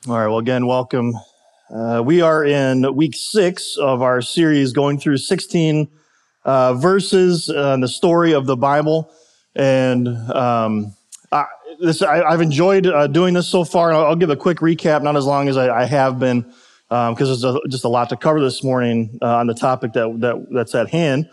All right, well, again, welcome. We are in week 6 of our series going through 16 verses in the story of the Bible. And I've enjoyed doing this so far. And I'll give a quick recap, not as long as I have been, because there's just a lot to cover this morning on the topic that's at hand.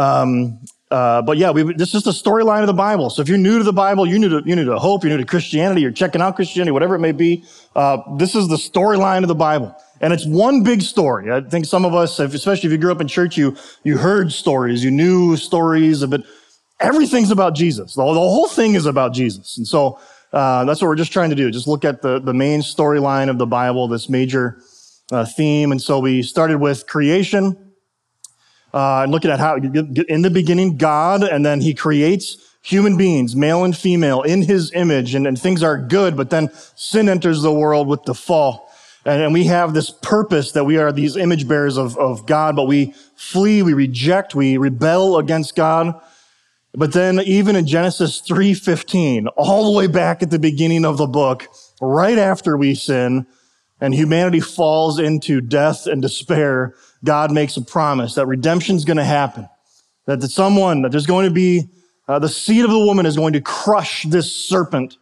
But yeah, this is the storyline of the Bible. So if you're new to the Bible, you're new to hope, you're new to Christianity, you're checking out Christianity, whatever it may be, this is the storyline of the Bible. And it's one big story. I think some of us, especially if you grew up in church, you heard stories, you knew stories, but everything's about Jesus. The whole thing is about Jesus. And so that's what we're just trying to do, just look at the main storyline of the Bible, this major theme. And so we started with creation. And looking at how in the beginning, God, and then he creates human beings, male and female, in his image, and things are good, but then sin enters the world with the fall. And we have this purpose that we are these image bearers of God, but we flee, we reject, we rebel against God. But then even in Genesis 3:15, all the way back at the beginning of the book, right after we sin, and humanity falls into death and despair, God makes a promise that redemption's going to happen, that there's going to be, the seed of the woman is going to crush this serpent.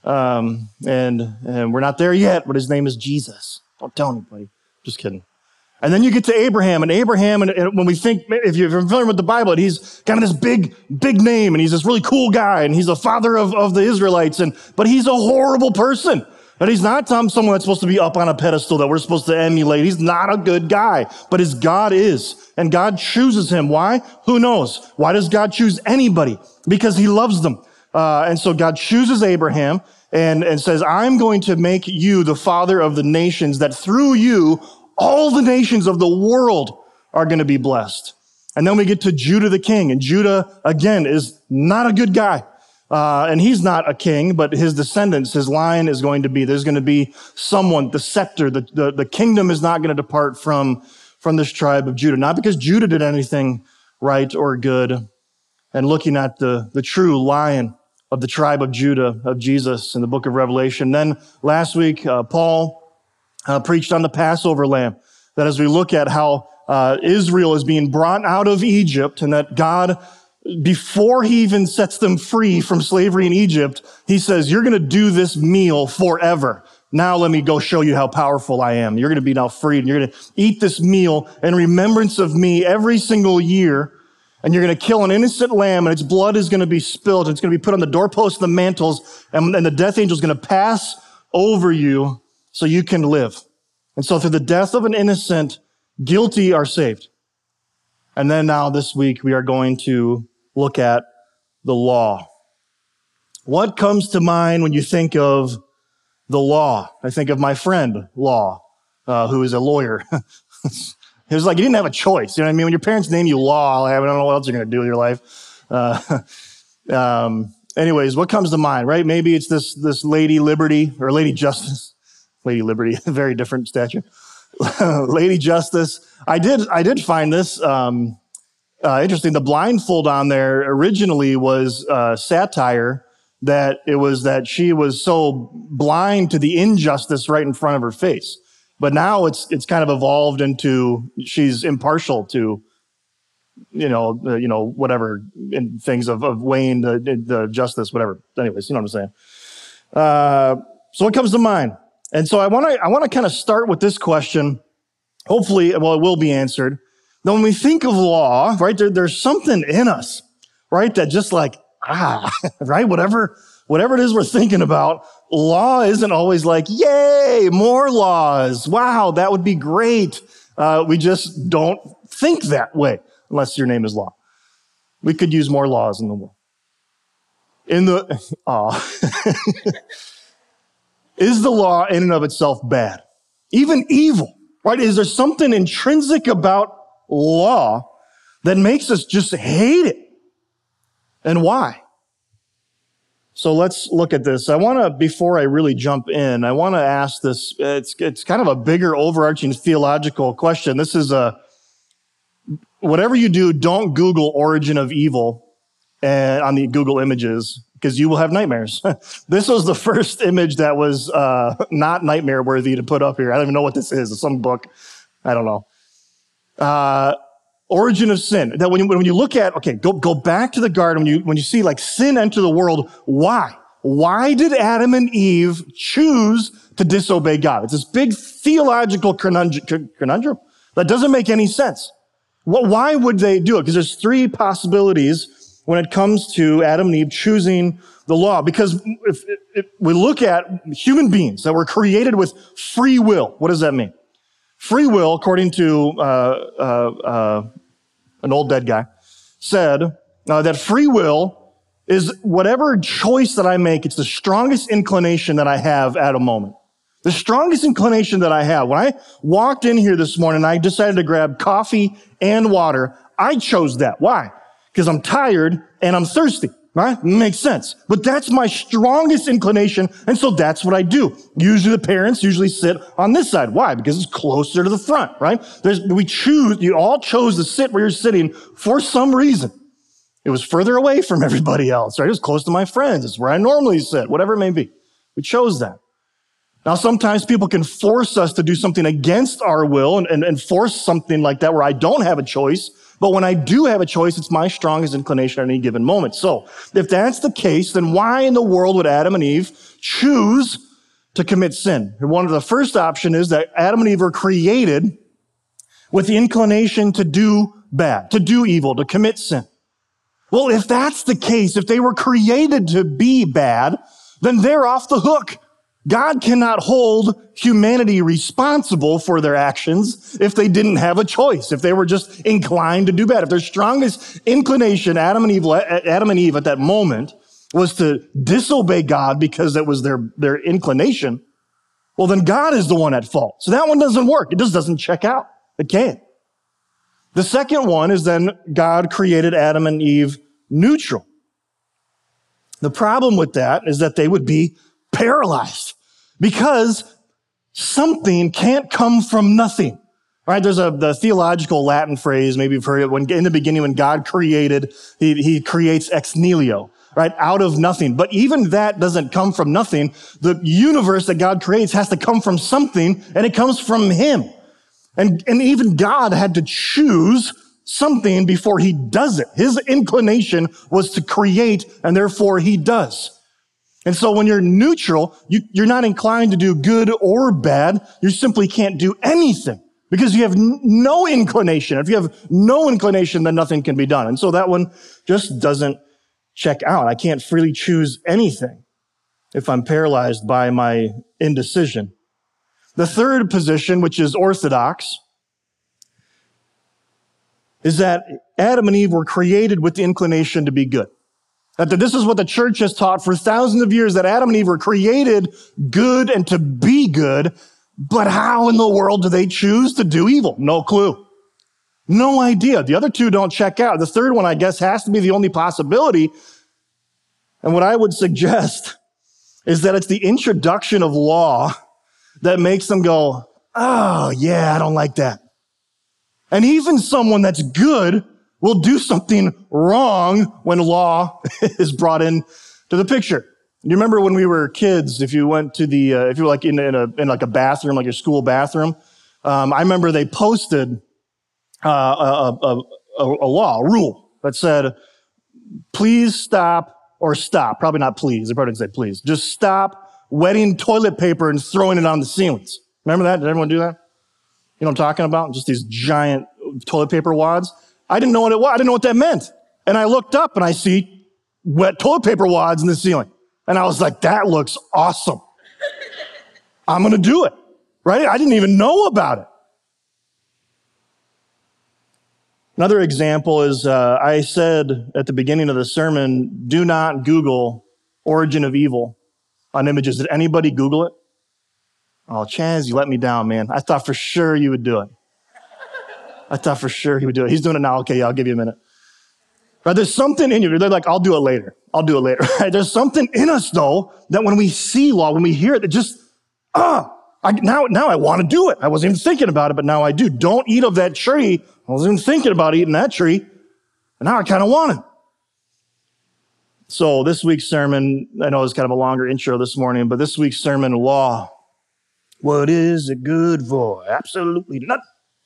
And we're not there yet, but his name is Jesus. Don't tell anybody. Just kidding. And then you get to Abraham, and when we think, if you're familiar with the Bible, he's kind of this big name, and he's this really cool guy, and he's the father of the Israelites, but he's a horrible person. But he's not someone that's supposed to be up on a pedestal that we're supposed to emulate. He's not a good guy, but his God is. And God chooses him. Why? Who knows? Why does God choose anybody? Because he loves them. And so God chooses Abraham and says, I'm going to make you the father of the nations, that through you, all the nations of the world are going to be blessed. And then we get to Judah the king. And Judah, again, is not a good guy. And he's not a king, but his descendants, his line is going to be, there's going to be someone, the scepter, the kingdom is not going to depart from this tribe of Judah. Not because Judah did anything right or good. And looking at the true lion of the tribe of Judah, of Jesus in the book of Revelation. Then last week, Paul preached on the Passover lamb, that as we look at how Israel is being brought out of Egypt, and that God, before he even sets them free from slavery in Egypt, he says, you're going to do this meal forever. Now let me go show you how powerful I am. You're going to be now freed, and you're going to eat this meal in remembrance of me every single year. And you're going to kill an innocent lamb, and its blood is going to be spilled. It's going to be put on the doorposts and the mantles, and the death angel is going to pass over you so you can live. And so through the death of an innocent, guilty are saved. And then now this week we are going to look at the law. What comes to mind when you think of the law? I think of my friend, Law, who is a lawyer. It was like you didn't have a choice. You know what I mean? When your parents name you Law, I don't know what else you're going to do with your life. Anyways, what comes to mind, right? Maybe it's this Lady Liberty or Lady Justice. Lady Liberty, very different statue. Lady Justice. I did find this interesting. The blindfold on there originally was satire, that it was that she was so blind to the injustice right in front of her face. But now it's kind of evolved into she's impartial to, whatever in things of weighing the justice, whatever. Anyways, you know what I'm saying. So what comes to mind? And so I want to kind of start with this question. Hopefully, it will be answered. Now, when we think of law, right, there's something in us, right, that just like, right, whatever it is we're thinking about, law isn't always like, yay, more laws. Wow, that would be great. We just don't think that way, unless your name is Law. We could use more laws in the world. Is the law in and of itself bad? Even evil, right? Is there something intrinsic about law that makes us just hate it? And why? So let's look at this. Before I really jump in, I want to ask this. It's kind of a bigger, overarching theological question. This is whatever you do, don't Google origin of evil, and on the Google Images, because you will have nightmares. This was the first image that was not nightmare worthy to put up here. I don't even know what this is. It's some book. I don't know. Origin of sin. That when you look at, okay, go back to the garden, when you see like sin enter the world, why? Why did Adam and Eve choose to disobey God? It's this big theological conundrum that doesn't make any sense. Why would they do it? Because there's three possibilities when it comes to Adam and Eve choosing the law. Because if we look at human beings that were created with free will, what does that mean? Free will, according to an old dead guy, said that free will is whatever choice that I make, it's the strongest inclination that I have at a moment. The strongest inclination that I have. When I walked in here this morning, I decided to grab coffee and water. I chose that. Why? Because I'm tired and I'm thirsty, right? Makes sense. But that's my strongest inclination, and so that's what I do. Usually the parents sit on this side. Why? Because it's closer to the front, right? You all chose to sit where you're sitting for some reason. It was further away from everybody else, right? It was close to my friends. It's where I normally sit, whatever it may be. We chose that. Now, sometimes people can force us to do something against our will and force something like that where I don't have a choice. But when I do have a choice, it's my strongest inclination at any given moment. So if that's the case, then why in the world would Adam and Eve choose to commit sin? And one of the first option is that Adam and Eve were created with the inclination to do bad, to do evil, to commit sin. Well, if that's the case, if they were created to be bad, then they're off the hook. God cannot hold humanity responsible for their actions if they didn't have a choice, if they were just inclined to do bad. If their strongest inclination, Adam and Eve at that moment, was to disobey God because that was their inclination, well, then God is the one at fault. So that one doesn't work. It just doesn't check out. It can't. The second one is then God created Adam and Eve neutral. The problem with that is that they would be paralyzed because something can't come from nothing. Right? There's the theological Latin phrase, maybe you've heard it, when in the beginning when God created, he creates ex nihilo, right? Out of nothing. But even that doesn't come from nothing. The universe that God creates has to come from something, and it comes from him. And even God had to choose something before he does it. His inclination was to create, and therefore he does. And so when you're neutral, you're not inclined to do good or bad. You simply can't do anything because you have no inclination. If you have no inclination, then nothing can be done. And so that one just doesn't check out. I can't freely choose anything if I'm paralyzed by my indecision. The third position, which is orthodox, is that Adam and Eve were created with the inclination to be good. That this is what the church has taught for thousands of years, that Adam and Eve were created good and to be good, but how in the world do they choose to do evil? No clue. No idea. The other two don't check out. The third one, I guess, has to be the only possibility. And what I would suggest is that it's the introduction of law that makes them go, oh, yeah, I don't like that. And even someone that's good will do something wrong when law is brought in to the picture. You remember when we were kids, if you went to if you were like in like a bathroom, like your school bathroom, I remember they posted a rule that said, please stop, or stop, probably not please, they probably didn't say please, just stop wetting toilet paper and throwing it on the ceilings. Remember that? Did everyone do that? You know what I'm talking about? Just these giant toilet paper wads. I didn't know what it was. I didn't know what that meant. And I looked up and I see wet toilet paper wads in the ceiling. And I was like, that looks awesome. I'm going to do it. Right? I didn't even know about it. Another example is I said at the beginning of the sermon, do not Google origin of evil on images. Did anybody Google it? Oh, Chaz, you let me down, man. I thought for sure you would do it. I thought for sure he would do it. He's doing it now. Okay, yeah, I'll give you a minute. Right? There's something in you. They're like, I'll do it later. I'll do it later. Right? There's something in us, though, that when we see law, when we hear it, it just, now I want to do it. I wasn't even thinking about it, but now I do. Don't eat of that tree. I wasn't even thinking about eating that tree, but now I kind of want it. So this week's sermon, I know it's kind of a longer intro this morning, but this week's sermon, law. What is it good for? Absolutely nothing.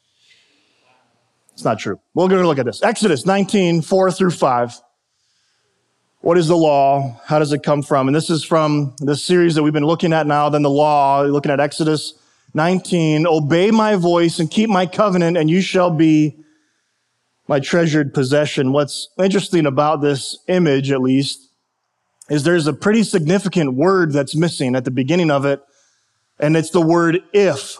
It's not true. We're going to look at this. Exodus 19, 4 through 5. What is the law? How does it come from? And this is from this series that we've been looking at now, then the law, looking at Exodus 19. Obey my voice and keep my covenant, and you shall be my treasured possession. What's interesting about this image, at least, is there's a pretty significant word that's missing at the beginning of it, and it's the word if.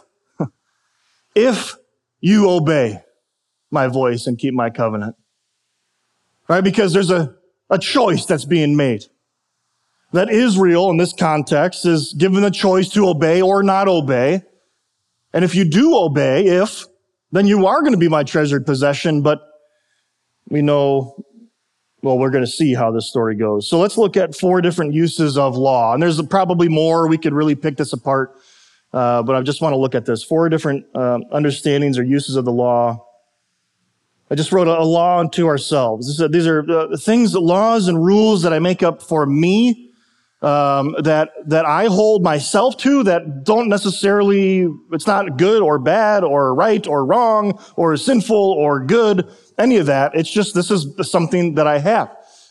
If you obey my voice and keep my covenant. Right? Because there's a choice that's being made. That Israel, in this context, is given the choice to obey or not obey. And if you do obey, then you are going to be my treasured possession, but we know, well, we're going to see how this story goes. So let's look at 4 different uses of law. And there's probably more. We could really pick this apart. But I just want to look at this. 4 different understandings or uses of the law. I just wrote a law unto ourselves. These are things, laws and rules that I make up for me, that I hold myself to, that don't necessarily, it's not good or bad or right or wrong or sinful or good, any of that. It's just, this is something that I have.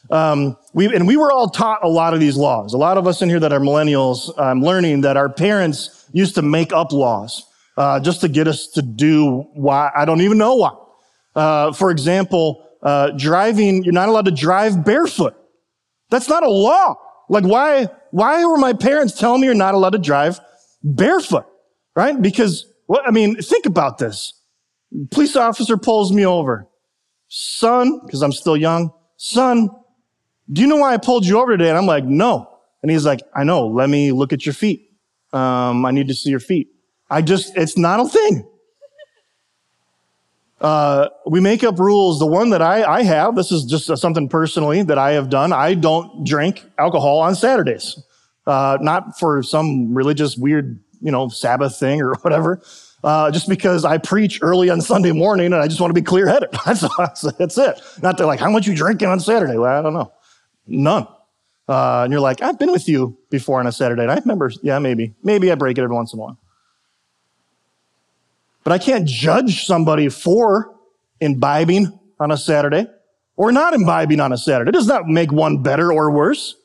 We were all taught a lot of these laws. A lot of us in here that are millennials, I'm learning that our parents used to make up laws, just to get us to do why, I don't even know why. For example, driving, you're not allowed to drive barefoot. That's not a law. Like, why were my parents telling me you're not allowed to drive barefoot? Right? Because, think about this. Police officer pulls me over. Son, because I'm still young, son, do you know why I pulled you over today? And I'm like, no. And he's like, I know. Let me look at your feet. I need to see your feet. It's not a thing. We make up rules. The one that I have, this is just something personally that I have done. I don't drink alcohol on Saturdays. Not for some religious weird, Sabbath thing or whatever. Just because I preach early on Sunday morning and I just want to be clear-headed. That's it. Not that how much you drinking on Saturday? Well, I don't know. None. And you're like, I've been with you before on a Saturday. And I remember, yeah, maybe I break it every once in a while. But I can't judge somebody for imbibing on a Saturday or not imbibing on a Saturday. It does not make one better or worse.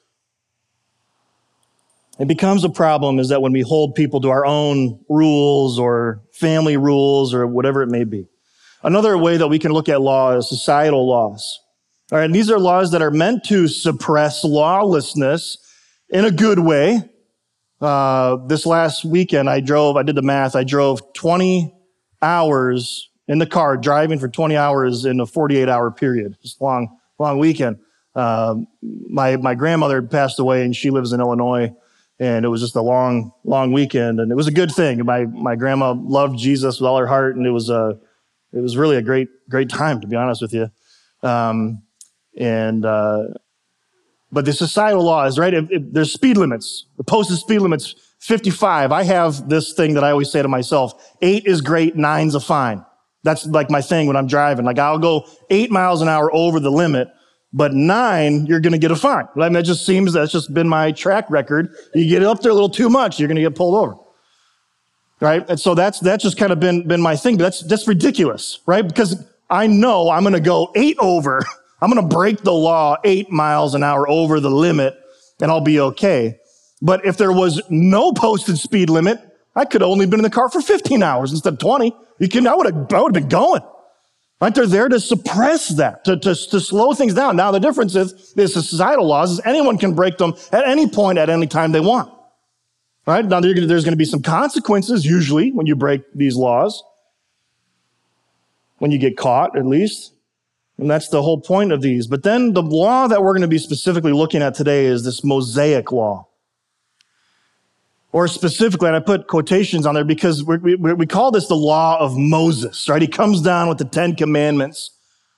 It becomes a problem is that when we hold people to our own rules or family rules or whatever it may be. Another way that we can look at law is societal laws. All right, and these are laws that are meant to suppress lawlessness in a good way. This last weekend, I did the math. I drove 20 hours in the car, driving for 20 hours in a 48-hour period. Just long weekend. My grandmother passed away, and she lives in Illinois. And it was just a long weekend, and it was a good thing. My grandma loved Jesus with all her heart, and it was really a great time, to be honest with you. But the societal laws, right? There's speed limits. The posted speed limit's 55. I have this thing that I always say to myself: 8 is great, 9's a fine. That's like my thing when I'm driving. Like I'll go 8 miles an hour over the limit. But 9, you're going to get a fine. That's just been my track record. You get up there a little too much, you're going to get pulled over. Right? And so that's just kind of been my thing. But that's ridiculous, right? Because I know I'm going to go 8 over. I'm going to break the law 8 miles an hour over the limit, and I'll be okay. But if there was no posted speed limit, I could have only been in the car for 15 hours instead of 20. I would have been going. Right? They're there to suppress that, to slow things down. Now, the difference is the societal laws is anyone can break them at any point, at any time they want. Right? Now, there's going to be some consequences, usually, when you break these laws. When you get caught, at least. And that's the whole point of these. But then the law that we're going to be specifically looking at today is this Mosaic law. Or specifically, and I put quotations on there because we call this the law of Moses, right? He comes down with the 10 commandments.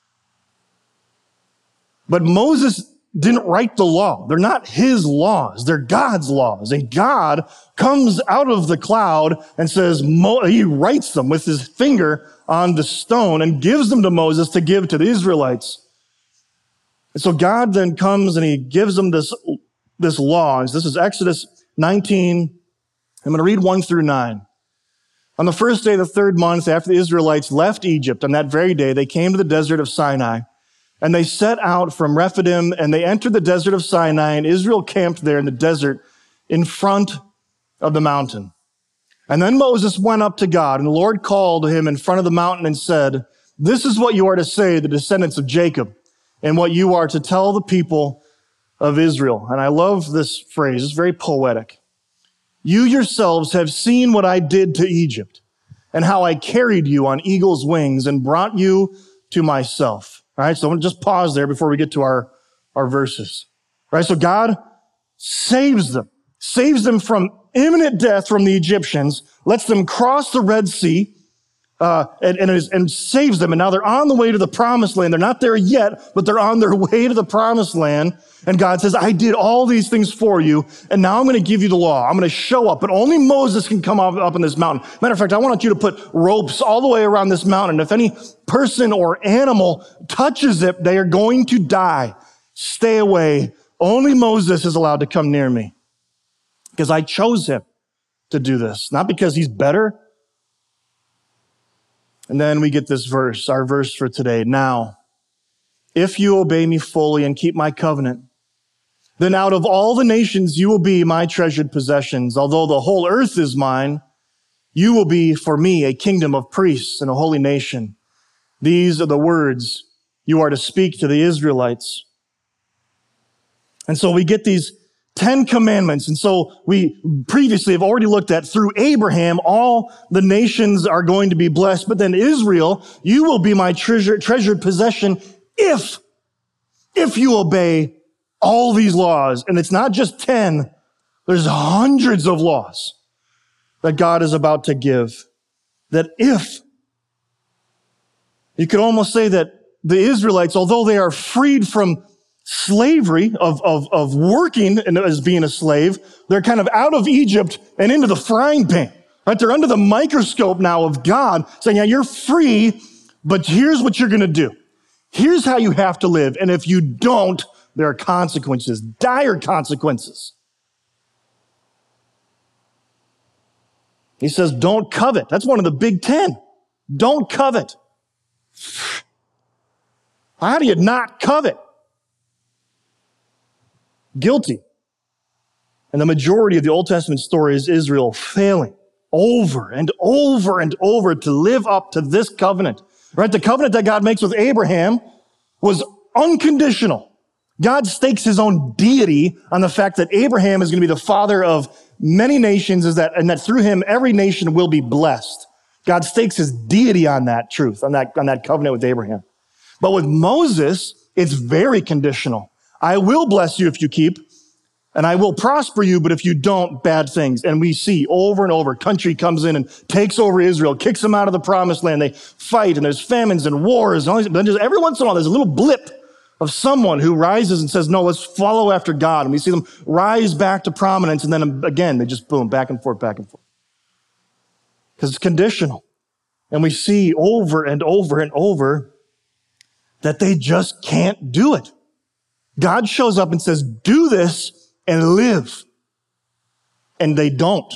But Moses didn't write the law. They're not his laws. They're God's laws. And God comes out of the cloud and says, he writes them with his finger on the stone and gives them to Moses to give to the Israelites. And so God then comes and he gives them this law. This is Exodus 19. I'm going to read 1 through 9. On the first day of the third month after the Israelites left Egypt, on that very day, they came to the desert of Sinai. And they set out from Rephidim, and they entered the desert of Sinai, and Israel camped there in the desert in front of the mountain. And then Moses went up to God, and the Lord called to him in front of the mountain and said, "This is what you are to say to the descendants of Jacob, and what you are to tell the people of Israel." And I love this phrase. It's very poetic. "You yourselves have seen what I did to Egypt, and how I carried you on eagle's wings and brought you to myself." All right, so I'm going to just pause there before we get to our verses. All right, so God saves them from imminent death from the Egyptians, lets them cross the Red Sea, and saves them. And now they're on the way to the promised land. They're not there yet, but they're on their way to the promised land. And God says, "I did all these things for you, and now I'm going to give you the law. I'm going to show up, but only Moses can come up on this mountain." Matter of fact, I want you to put ropes all the way around this mountain. If any person or animal touches it, they are going to die. Stay away. Only Moses is allowed to come near me, because I chose him to do this, not because he's better. And then we get this verse, our verse for today. "Now, if you obey me fully and keep my covenant, then out of all the nations you will be my treasured possessions. Although the whole earth is mine, you will be for me a kingdom of priests and a holy nation. These are the words you are to speak to the Israelites." And so we get these 10 commandments. And so we previously have already looked at through Abraham, all the nations are going to be blessed. But then Israel, you will be my treasured possession if you obey all these laws. And it's not just 10. There's hundreds of laws that God is about to give. That if, you could almost say that the Israelites, although they are freed from slavery of working and as being a slave, they're kind of out of Egypt and into the frying pan, right? They're under the microscope now of God saying, "Yeah, you're free, but here's what you're going to do. Here's how you have to live. And if you don't, there are consequences, dire consequences." He says, don't covet. That's one of the big 10. Don't covet. How do you not covet? Guilty. And the majority of the Old Testament story is Israel failing over and over and over to live up to this covenant, right? The covenant that God makes with Abraham was unconditional. God stakes his own deity on the fact that Abraham is going to be the father of many nations, and that through him, every nation will be blessed. God stakes his deity on that truth, on that covenant with Abraham. But with Moses, it's very conditional. "I will bless you if you keep, and I will prosper you, but if you don't, bad things." And we see over and over, country comes in and takes over Israel, kicks them out of the promised land. They fight, and there's famines and wars. And all these, but then just every once in a while, there's a little blip of someone who rises and says, "No, let's follow after God." And we see them rise back to prominence, and then again, they just boom, back and forth, back and forth. Because it's conditional. And we see over and over and over that they just can't do it. God shows up and says, "Do this and live." And they don't.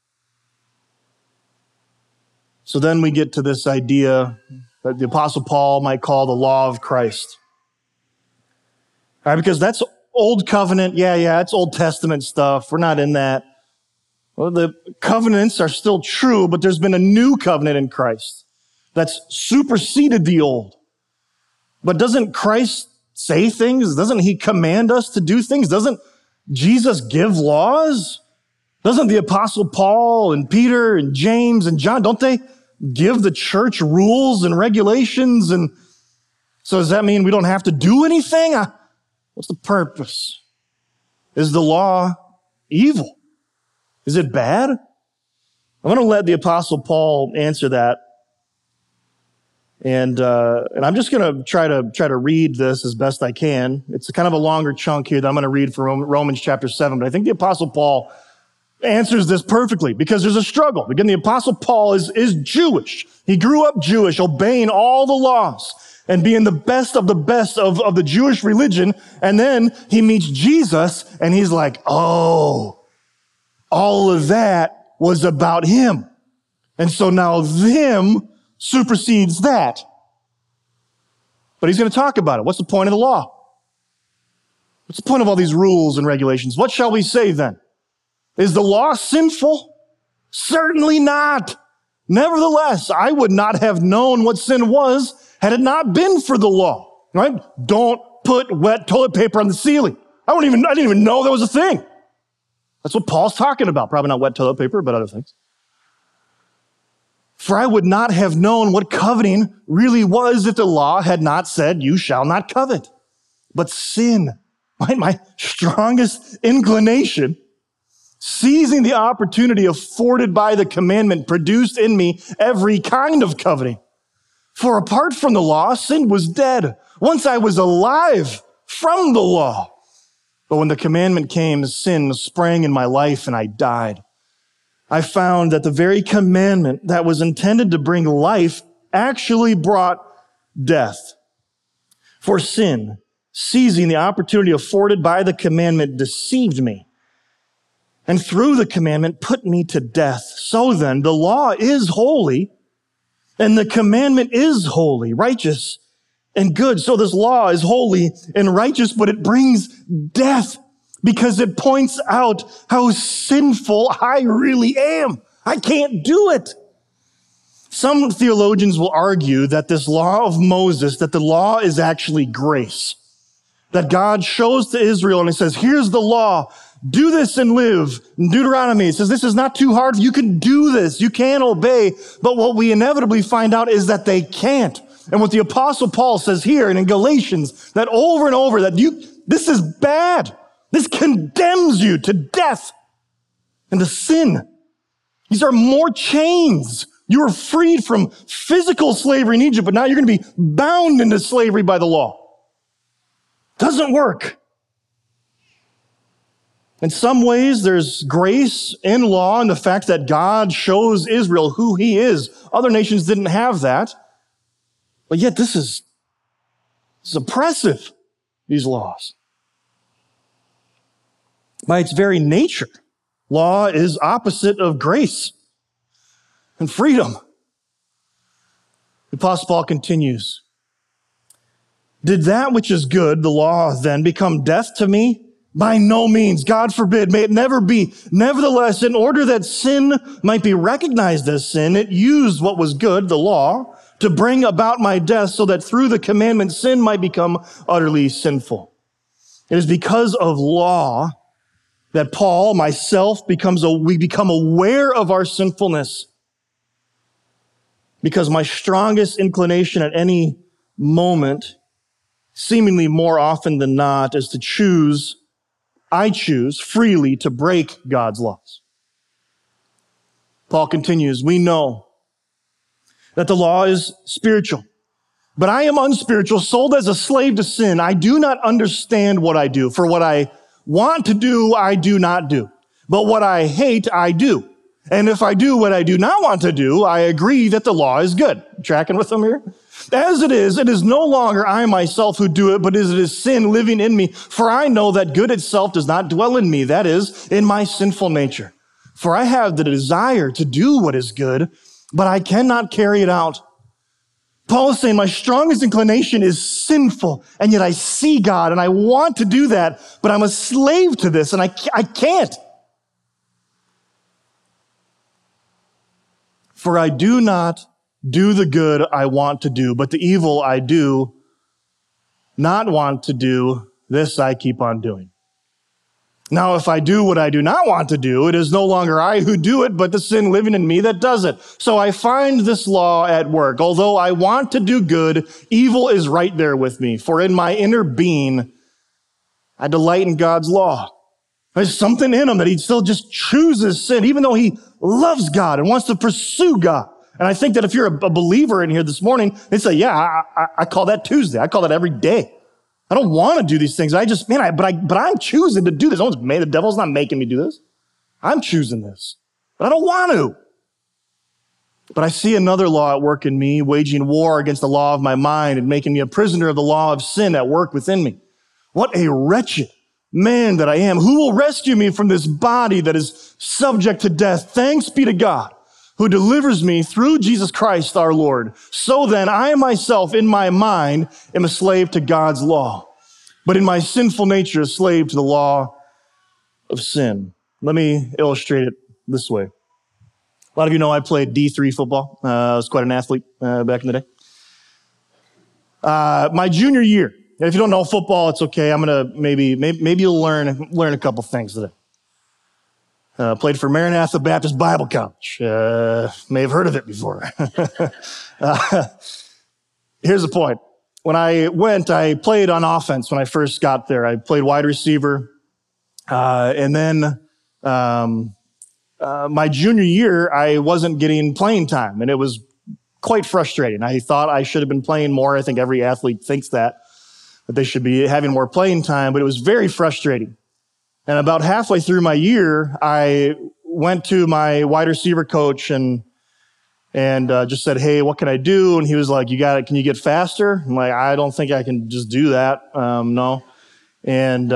So then we get to this idea that the Apostle Paul might call the law of Christ. All right, because that's Old Covenant. Yeah, it's Old Testament stuff. We're not in that. Well, the covenants are still true, but there's been a new covenant in Christ that's superseded the old. But doesn't Christ say things? Doesn't he command us to do things? Doesn't Jesus give laws? Doesn't the Apostle Paul and Peter and James and John, don't they give the church rules and regulations? And so does that mean we don't have to do anything? What's the purpose? Is the law evil? Is it bad? I'm going to let the Apostle Paul answer that. And I'm just going to try to read this as best I can. It's kind of a longer chunk here that I'm going to read from Romans chapter 7. But I think the Apostle Paul answers this perfectly because there's a struggle. Again, the Apostle Paul is Jewish. He grew up Jewish, obeying all the laws and being the best of the Jewish religion. And then he meets Jesus and he's like, oh, all of that was about him. And so now them supersedes that. But he's going to talk about it. What's the point of the law? What's the point of all these rules and regulations? What shall we say then? Is the law sinful? Certainly not. Nevertheless, I would not have known what sin was had it not been for the law, right? Don't put wet toilet paper on the ceiling. I didn't even know that was a thing. That's what Paul's talking about. Probably not wet toilet paper, but other things. For I would not have known what coveting really was if the law had not said, you shall not covet. But sin, my strongest inclination, seizing the opportunity afforded by the commandment, produced in me every kind of coveting. For apart from the law, sin was dead. Once I was alive from the law. But when the commandment came, sin sprang in my life and I died. I found that the very commandment that was intended to bring life actually brought death. For sin, seizing the opportunity afforded by the commandment, deceived me. And through the commandment put me to death. So then, the law is holy, and the commandment is holy, righteous, and good. So this law is holy and righteous, but it brings death because it points out how sinful I really am. I can't do it. Some theologians will argue that this law of Moses, that the law is actually grace. That God shows to Israel and he says, here's the law. Do this and live. In Deuteronomy, it says, this is not too hard. You can do this. You can obey. But what we inevitably find out is that they can't. And what the Apostle Paul says here and in Galatians, that over and over, that this is bad. This condemns you to death and to sin. These are more chains. You were freed from physical slavery in Egypt, but now you're going to be bound into slavery by the law. Doesn't work. In some ways, there's grace in law and the fact that God shows Israel who he is. Other nations didn't have that. But yet this is oppressive, these laws. By its very nature, law is opposite of grace and freedom. The Apostle Paul continues, did that which is good, the law, then become death to me? By no means. God forbid. May it never be. Nevertheless, in order that sin might be recognized as sin, it used what was good, the law, to bring about my death so that through the commandment, sin might become utterly sinful. It is because of law that Paul, myself, we become aware of our sinfulness. Because my strongest inclination at any moment, seemingly more often than not, is I choose freely to break God's laws. Paul continues, we know that the law is spiritual, but I am unspiritual, sold as a slave to sin. I do not understand what I do. For what I want to do, I do not do. But what I hate, I do. And if I do what I do not want to do, I agree that the law is good. Tracking with them here? As it is no longer I myself who do it, but it is sin living in me. For I know that good itself does not dwell in me, that is, in my sinful nature. For I have the desire to do what is good, but I cannot carry it out. Paul is saying my strongest inclination is sinful, and yet I see God, and I want to do that, but I'm a slave to this, and I can't. For I do not do the good I want to do, but the evil I do not want to do, this I keep on doing. Now, if I do what I do not want to do, it is no longer I who do it, but the sin living in me that does it. So I find this law at work. Although I want to do good, evil is right there with me. For in my inner being, I delight in God's law. There's something in him that he still just chooses sin, even though he loves God and wants to pursue God. And I think that if you're a believer in here this morning, they say, yeah, I call that Tuesday. I call that every day. I don't want to do these things. But I'm choosing to do this. The devil's not making me do this. I'm choosing this, but I don't want to. But I see another law at work in me, waging war against the law of my mind and making me a prisoner of the law of sin at work within me. What a wretched man that I am. Who will rescue me from this body that is subject to death? Thanks be to God, who delivers me through Jesus Christ our Lord. So then, I myself in my mind am a slave to God's law, but in my sinful nature a slave to the law of sin. Let me illustrate it this way. A lot of you know I played D3 football. I was quite an athlete back in the day. My junior year, if you don't know football, it's okay. I'm gonna maybe you'll learn a couple things today. Played for Maranatha Baptist Bible College. May have heard of it before. Here's the point. When I played on offense when I first got there. I played wide receiver. And then my junior year, I wasn't getting playing time, and it was quite frustrating. I thought I should have been playing more. I think every athlete thinks that they should be having more playing time, but it was very frustrating. And about halfway through my year, I went to my wide receiver coach and just said, "Hey, what can I do?" And he was like, "Can you get faster?" I'm like, "I don't think I can just do that. No." And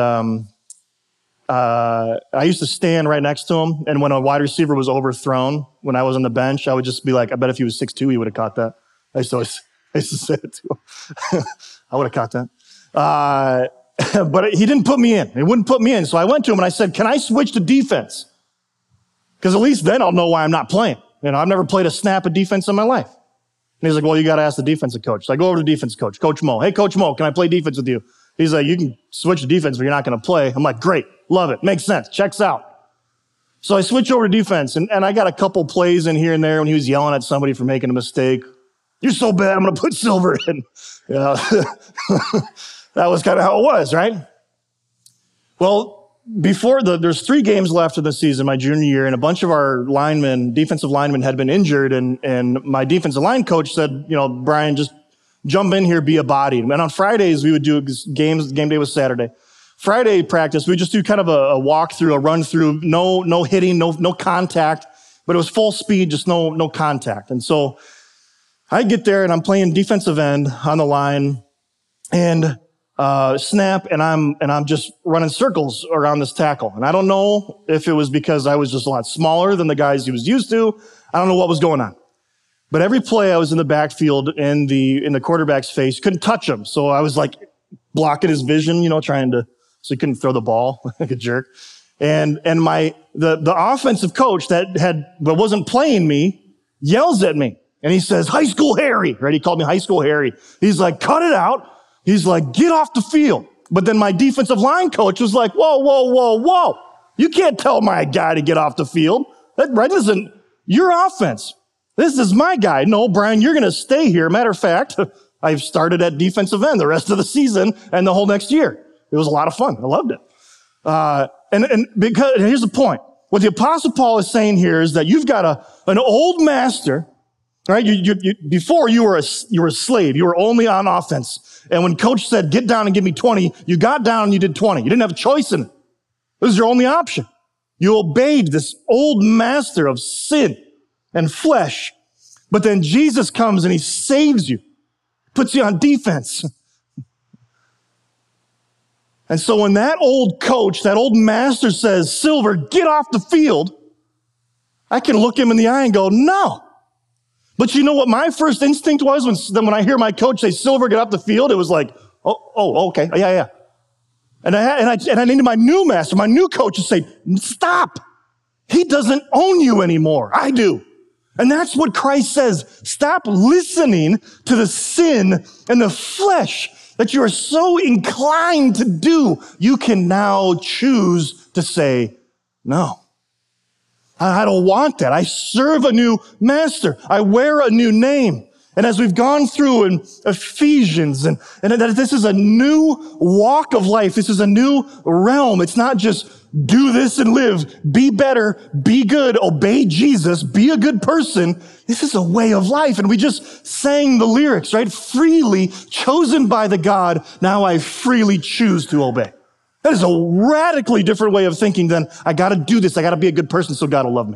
I used to stand right next to him, and when a wide receiver was overthrown, when I was on the bench, I would just be like, "I bet if he was 6'2", he would have caught that." I used to say it to him. I would have caught that. But he didn't put me in. He wouldn't put me in. So I went to him and I said, "Can I switch to defense? Because at least then I'll know why I'm not playing. I've never played a snap of defense in my life." And he's like, "Well, you got to ask the defensive coach." So I go over to the defense coach, Coach Mo. "Hey, Coach Mo, can I play defense with you?" He's like, "You can switch to defense, but you're not going to play." I'm like, "Great. Love it. Makes sense. Checks out." So I switch over to defense, and I got a couple plays in here and there when he was yelling at somebody for making a mistake. "You're so bad, I'm going to put Silver in." That was kind of how it was, right? Well, there's 3 games left of the season, my junior year, and a bunch of our defensive linemen had been injured, and my defensive line coach said, "Brian, just jump in here, be a body." And on Fridays, we would do games. Game day was Saturday. Friday practice, we just do kind of a walk through, a run through, no hitting, no contact, but it was full speed, just no contact. And so I get there and I'm playing defensive end on the line and snap, and I'm just running circles around this tackle. And I don't know if it was because I was just a lot smaller than the guys he was used to. I don't know what was going on. But every play I was in the backfield in the quarterback's face, couldn't touch him. So I was like blocking his vision, so he couldn't throw the ball like a jerk. And the offensive coach that wasn't playing me yells at me. And he says, "High School Harry," right? He called me High School Harry. He's like, "Cut it out." He's like, "Get off the field." But then my defensive line coach was like, whoa. You can't tell my guy to get off the field. That isn't your offense. This is my guy. "No, Brian, you're going to stay here." Matter of fact, I've started at defensive end the rest of the season and the whole next year. It was a lot of fun. I loved it. And because here's the point. What the Apostle Paul is saying here is that you've got an old master, right? Before you were a slave. You were only on offense. And when coach said, "Get down and give me 20, you got down and you did 20. You didn't have a choice in it. It was your only option. You obeyed this old master of sin and flesh. But then Jesus comes and he saves you, puts you on defense. And so when that old coach, that old master says, "Silver, get off the field," I can look him in the eye and go, "No." But you know what my first instinct was when I hear my coach say, "Silver, get off the field"? It was like, oh, okay, yeah. And I needed my new master, my new coach to say, "Stop. He doesn't own you anymore. I do." And that's what Christ says. Stop listening to the sin and the flesh that you are so inclined to do. You can now choose to say, "No. I don't want that. I serve a new master. I wear a new name." And as we've gone through in Ephesians, and that this is a new walk of life. This is a new realm. It's not just do this and live, be better, be good, obey Jesus, be a good person. This is a way of life. And we just sang the lyrics, right? Freely chosen by the God. Now I freely choose to obey. That is a radically different way of thinking than, I got to do this. I got to be a good person so God will love me.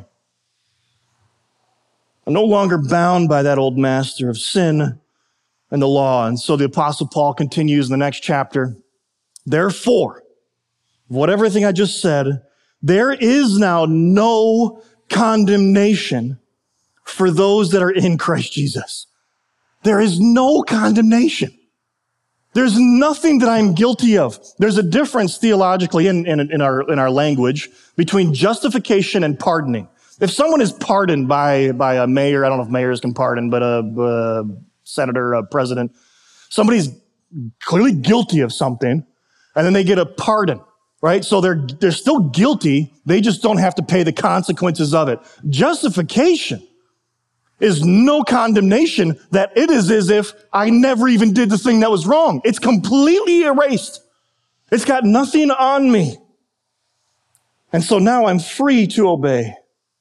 I'm no longer bound by that old master of sin and the law. And so the Apostle Paul continues in the next chapter. Therefore, whatever thing I just said, there is now no condemnation for those that are in Christ Jesus. There is no condemnation. There's nothing that I'm guilty of. There's a difference theologically in our language between justification and pardoning. If someone is pardoned by a mayor, I don't know if mayors can pardon, but a senator, a president, somebody's clearly guilty of something, and then they get a pardon, right? So they're still guilty. They just don't have to pay the consequences of it. Justification is no condemnation, that it is as if I never even did the thing that was wrong. It's completely erased. It's got nothing on me. And so now I'm free to obey.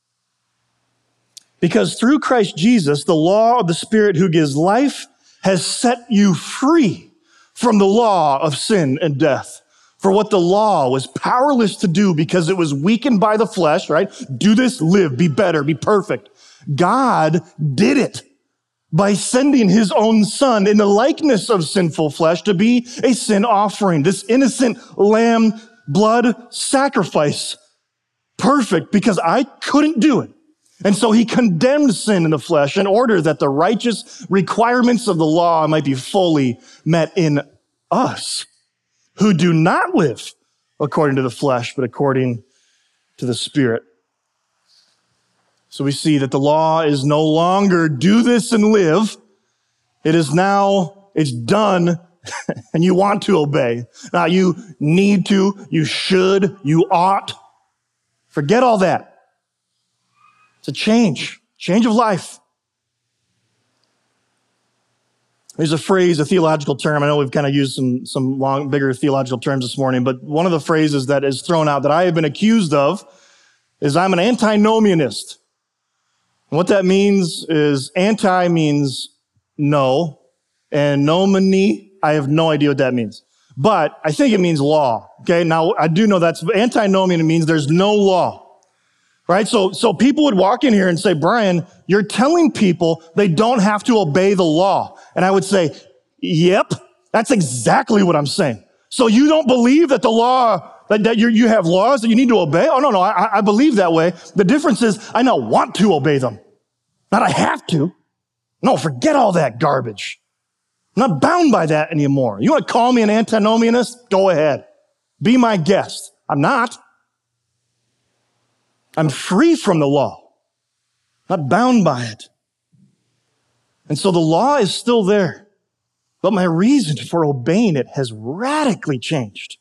Because through Christ Jesus, the law of the Spirit who gives life has set you free from the law of sin and death. For what the law was powerless to do because it was weakened by the flesh, right? Do this, live, be better, be perfect. God did it by sending his own son in the likeness of sinful flesh to be a sin offering, this innocent lamb blood sacrifice. Perfect, because I couldn't do it. And so he condemned sin in the flesh in order that the righteous requirements of the law might be fully met in us, who do not live according to the flesh, but according to the Spirit. So we see that the law is no longer do this and live. It is now, it's done, and you want to obey. Now you need to, you should, you ought. Forget all that. It's a change of life. There's a phrase, a theological term. I know we've kind of used some long, bigger theological terms this morning, but one of the phrases that is thrown out that I have been accused of is I'm an antinomianist. And what that means is anti means no, and nomini, I have no idea what that means. But I think it means law. Okay, now I do know that's antinomian means there's no law. Right? So people would walk in here and say, Brian, you're telling people they don't have to obey the law. And I would say, yep, that's exactly what I'm saying. So you don't believe that the law, that you have laws that you need to obey? Oh, no, I believe that way. The difference is I now want to obey them. Not I have to. No, forget all that garbage. I'm not bound by that anymore. You want to call me an antinomianist? Go ahead. Be my guest. I'm not. I'm free from the law, not bound by it. And so the law is still there, but my reason for obeying it has radically changed.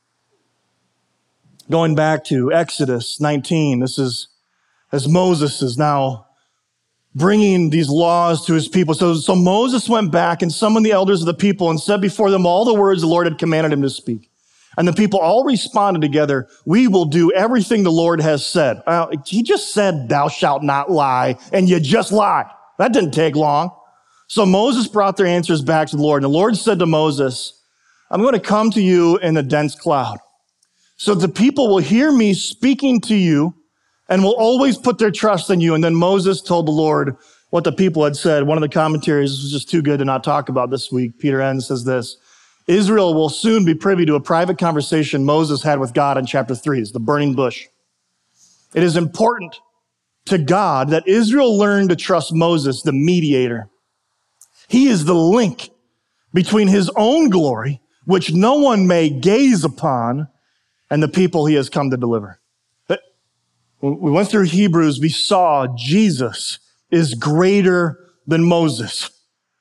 Going back to Exodus 19, this is as Moses is now bringing these laws to his people. So Moses went back and summoned the elders of the people and said before them all the words the Lord had commanded him to speak. And the people all responded together, we will do everything the Lord has said. He just said, thou shalt not lie, and you just lied. That didn't take long. So Moses brought their answers back to the Lord. And the Lord said to Moses, I'm going to come to you in a dense cloud, so the people will hear me speaking to you and will always put their trust in you. And then Moses told the Lord what the people had said. One of the commentaries was just too good to not talk about this week. Peter Enns says this: Israel will soon be privy to a private conversation Moses had with God in chapter 3. It's the burning bush. It is important to God that Israel learn to trust Moses, the mediator. He is the link between his own glory, which no one may gaze upon, and the people he has come to deliver. When we went through Hebrews, we saw Jesus is greater than Moses.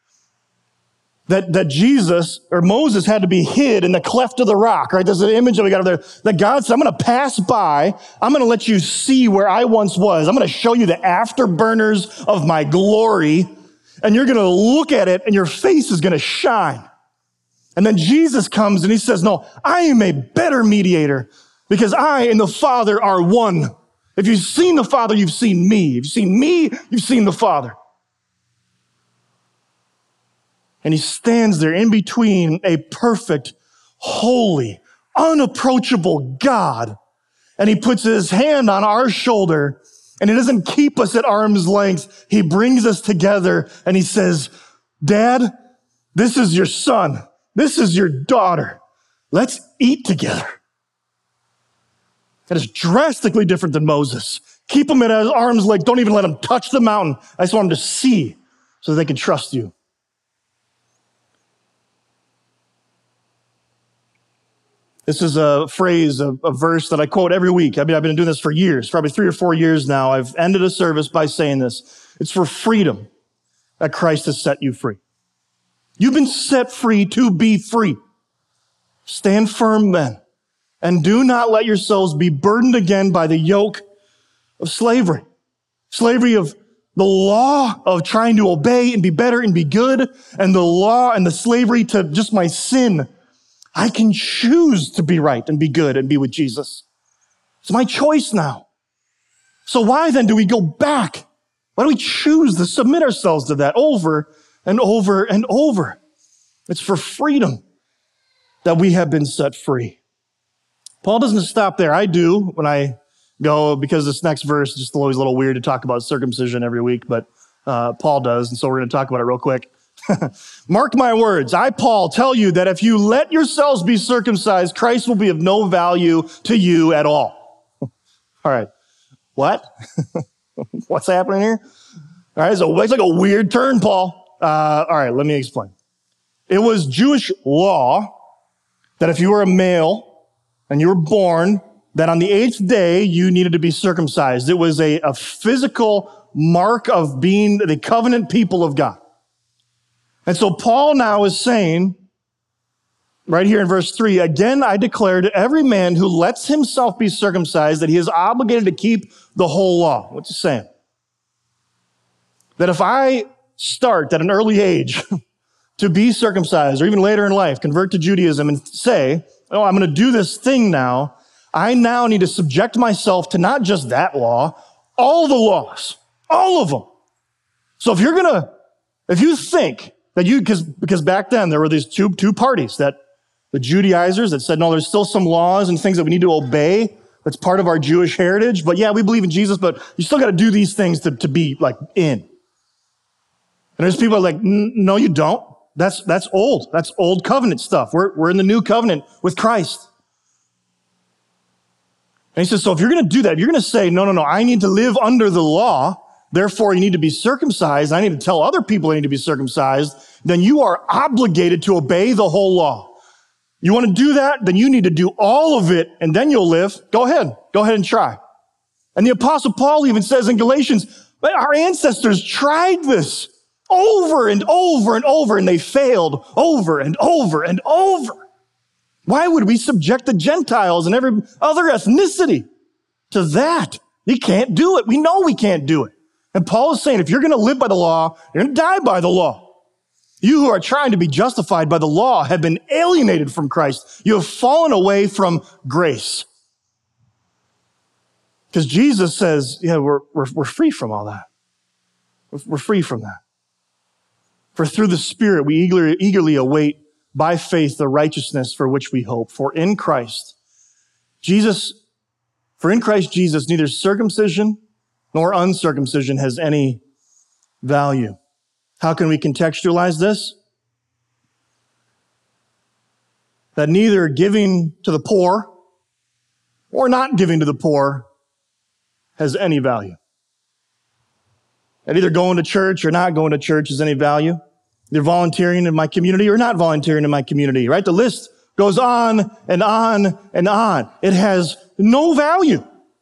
That Jesus, or Moses, had to be hid in the cleft of the rock, right? There's an image that we got over there. That God said, I'm going to pass by. I'm going to let you see where I once was. I'm going to show you the afterburners of my glory. And you're going to look at it and your face is going to shine. And then Jesus comes and he says, no, I am a better mediator because I and the Father are one. If you've seen the Father, you've seen me. If you've seen me, you've seen the Father. And he stands there in between a perfect, holy, unapproachable God. And he puts his hand on our shoulder, and he doesn't keep us at arm's length. He brings us together and he says, Dad, this is your son. This is your daughter. Let's eat together. That is drastically different than Moses. Keep them at arm's length. Don't even let them touch the mountain. I just want them to see so that they can trust you. This is a phrase, a verse that I quote every week. I've been doing this for years, probably 3 or 4 years now. I've ended a service by saying this. It's for freedom that Christ has set you free. You've been set free to be free. Stand firm then, and do not let yourselves be burdened again by the yoke of slavery. Slavery of the law of trying to obey and be better and be good, and the law and the slavery to just my sin. I can choose to be right and be good and be with Jesus. It's my choice now. So why then do we go back? Why do we choose to submit ourselves to that over and over and over? It's for freedom that we have been set free. Paul doesn't stop there. I do when I go, because this next verse is just always a little weird to talk about circumcision every week, but Paul does, and so we're going to talk about it real quick. Mark my words, I, Paul, tell you that if you let yourselves be circumcised, Christ will be of no value to you at all. All right. What? What's happening here? All right, so it's like a weird turn, Paul. All right, let me explain. It was Jewish law that if you were a male and you were born, that on the 8th day you needed to be circumcised. It was a physical mark of being the covenant people of God. And so Paul now is saying, right here in verse 3, again, I declare to every man who lets himself be circumcised that he is obligated to keep the whole law. What's he saying? That if I start at an early age to be circumcised, or even later in life, convert to Judaism and say, oh, I'm going to do this thing now, I now need to subject myself to not just that law, all the laws, all of them. So if you think that because back then there were these two parties, that the Judaizers that said, no, there's still some laws and things that we need to obey. That's part of our Jewish heritage. But yeah, we believe in Jesus, but you still got to do these things to be like in. And there's people that are like, no, you don't. That's old. That's old covenant stuff. We're in the new covenant with Christ. And he says, so if you're going to do that, if you're going to say, no, I need to live under the law, therefore you need to be circumcised, I need to tell other people they need to be circumcised, then you are obligated to obey the whole law. You want to do that? Then you need to do all of it, and then you'll live. Go ahead and try. And the Apostle Paul even says in Galatians, but our ancestors tried this over and over and over, and they failed over and over and over. Why would we subject the Gentiles and every other ethnicity to that? You can't do it. We know we can't do it. And Paul is saying, if you're going to live by the law, you're going to die by the law. You who are trying to be justified by the law have been alienated from Christ. You have fallen away from grace. Because Jesus says, yeah, we're free from all that. We're free from that. For through the Spirit, we eagerly await by faith the righteousness for which we hope. For in Christ Jesus, neither circumcision nor uncircumcision has any value. How can we contextualize this? That neither giving to the poor or not giving to the poor has any value. That either going to church or not going to church has any value. Either volunteering in my community or not volunteering in my community, right? The list goes on and on and on. It has no value.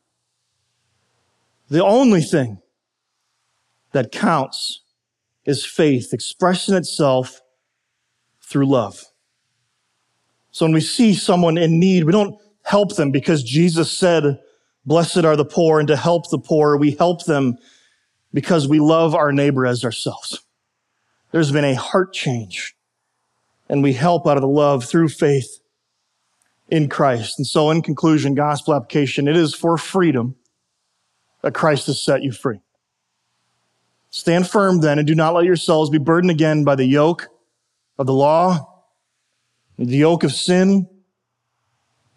The only thing that counts is faith expressing itself through love. So when we see someone in need, we don't help them because Jesus said, blessed are the poor, and to help the poor, we help them because we love our neighbor as ourselves. There's been a heart change, and we help out of the love through faith in Christ. And so in conclusion, gospel application, it is for freedom that Christ has set you free. Stand firm then, and do not let yourselves be burdened again by the yoke of the law, the yoke of sin.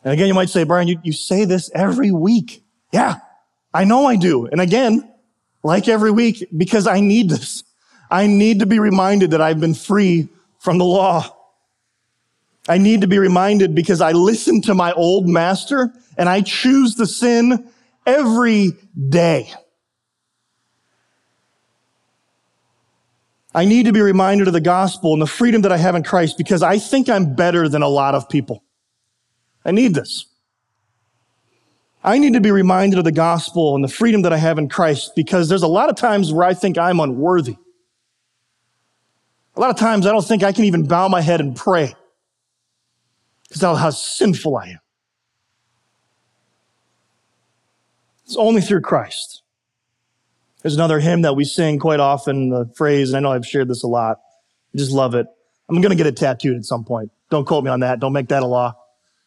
And again, you might say, Brian, you say this every week. Yeah, I know I do. And again, like every week, because I need this. I need to be reminded that I've been free from the law. I need to be reminded because I listen to my old master and I choose to sin every day. I need to be reminded of the gospel and the freedom that I have in Christ because I think I'm better than a lot of people. I need this. I need to be reminded of the gospel and the freedom that I have in Christ because there's a lot of times where I think I'm unworthy. A lot of times I don't think I can even bow my head and pray because of how sinful I am. It's only through Christ. There's another hymn that we sing quite often, the phrase, and I know I've shared this a lot. I just love it. I'm going to get it tattooed at some point. Don't quote me on that. Don't make that a law.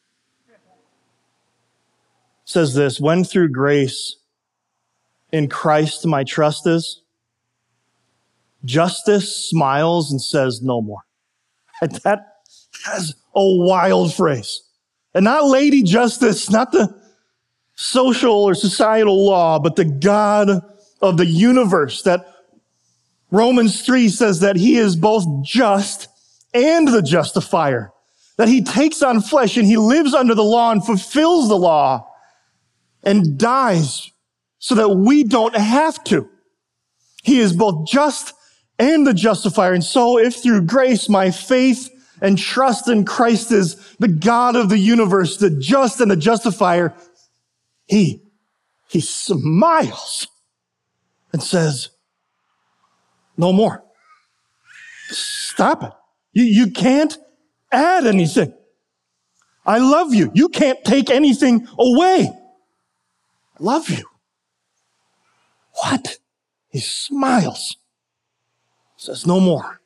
It says this, when through grace in Christ my trust is, justice smiles and says no more. That is a wild phrase. And not Lady Justice, not the social or societal law, but the God of the universe. That Romans 3 says that he is both just and the justifier. That he takes on flesh and he lives under the law and fulfills the law and dies so that we don't have to. He is both just and the justifier. And so if through grace my faith and trust in Christ is the God of the universe, the just and the justifier, he smiles and says, no more. Stop it. You can't add anything. I love you. You can't take anything away. I love you. What? He smiles. Says no more.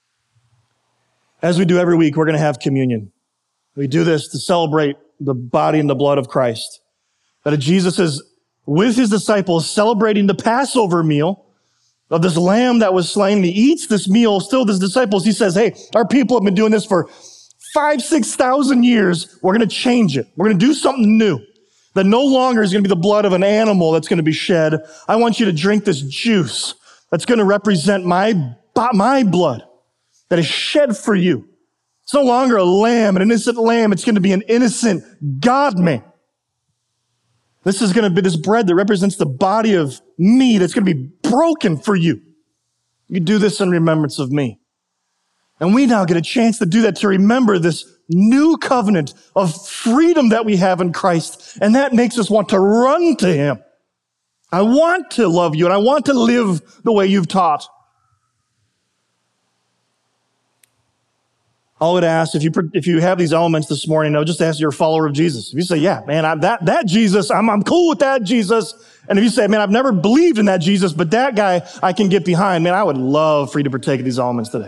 As we do every week, we're going to have communion. We do this to celebrate the body and the blood of Christ. That Jesus is with his disciples celebrating the Passover meal of this lamb that was slain. He eats this meal, still his disciples. He says, hey, our people have been doing this for 6,000 years. We're going to change it. We're going to do something new. That no longer is going to be the blood of an animal that's going to be shed. I want you to drink this juice that's going to represent my blood that is shed for you. It's no longer a lamb, an innocent lamb. It's going to be an innocent God-man. This is going to be this bread that represents the body of me that's going to be broken for you. You do this in remembrance of me. And we now get a chance to do that, to remember this new covenant of freedom that we have in Christ. And that makes us want to run to him. I want to love you and I want to live the way you've taught. I would ask, if you have these elements this morning, I'll just ask you're a follower of Jesus. If you say, yeah, man, that Jesus, I'm cool with that Jesus. And if you say, man, I've never believed in that Jesus, but that guy I can get behind, man, I would love for you to partake of these elements today.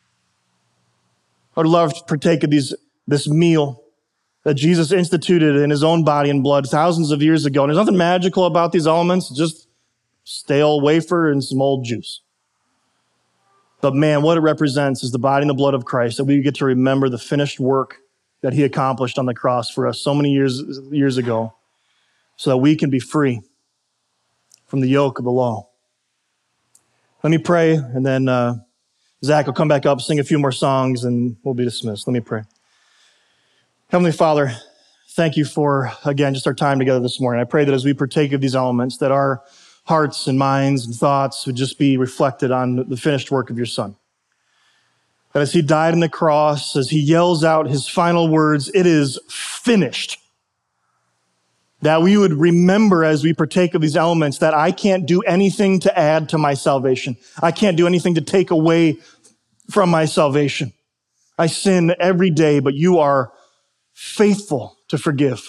I would love to partake of this meal that Jesus instituted in his own body and blood thousands of years ago. And there's nothing magical about these elements, just stale wafer and some old juice. But man, what it represents is the body and the blood of Christ, that we get to remember the finished work that he accomplished on the cross for us so many years ago, so that we can be free from the yoke of the law. Let me pray, and then Zach will come back up, sing a few more songs, and we'll be dismissed. Let me pray. Heavenly Father, thank you for, again, just our time together this morning. I pray that as we partake of these elements, that our hearts and minds and thoughts would just be reflected on the finished work of your Son. That as he died on the cross, as he yells out his final words, it is finished. That we would remember as we partake of these elements that I can't do anything to add to my salvation. I can't do anything to take away from my salvation. I sin every day, but you are faithful to forgive.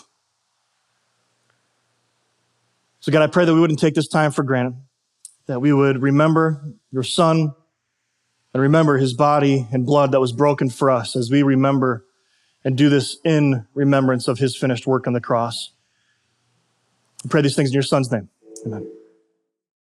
So God, I pray that we wouldn't take this time for granted, that we would remember your Son and remember his body and blood that was broken for us as we remember and do this in remembrance of his finished work on the cross. I pray these things in your Son's name. Amen.